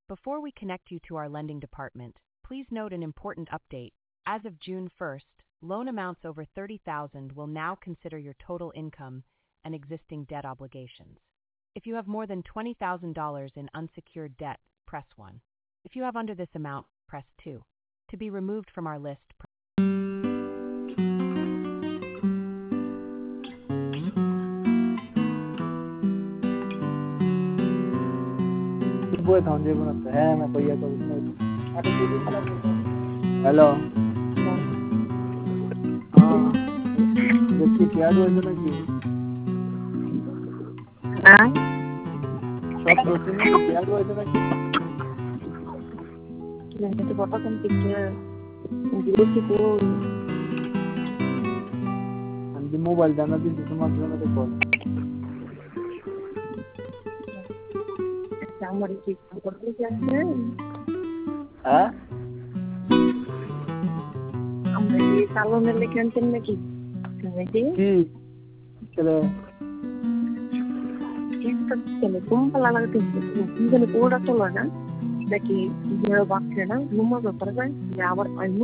Before we connect you to our lending department, please note an important update. As of June 1st, loan amounts over $30,000 will now consider your total income and existing debt obligations. If you have more than $20,000 in unsecured debt, press 1. If you have under this amount, press 2. To be removed from our list, Hello. দেখছি পেঁয়াজ হয়েছে নাকি? সব প্রতিদিন পেঁয়াজ হয়েছে নাকি? আমি মোবাইল জানা দিচ্ছি তোমার জন্য কল। আমার কি করতে যাচ্ছে? হ্যাঁ? আমরা কি সালনের লেখা আনতেন নাকি? কি? চলে। চলে কুম্পালা লাগতে কিন্তু পুরোটা চলো না নাকি বাচ্চা না ঘুমাবে পারবে আবার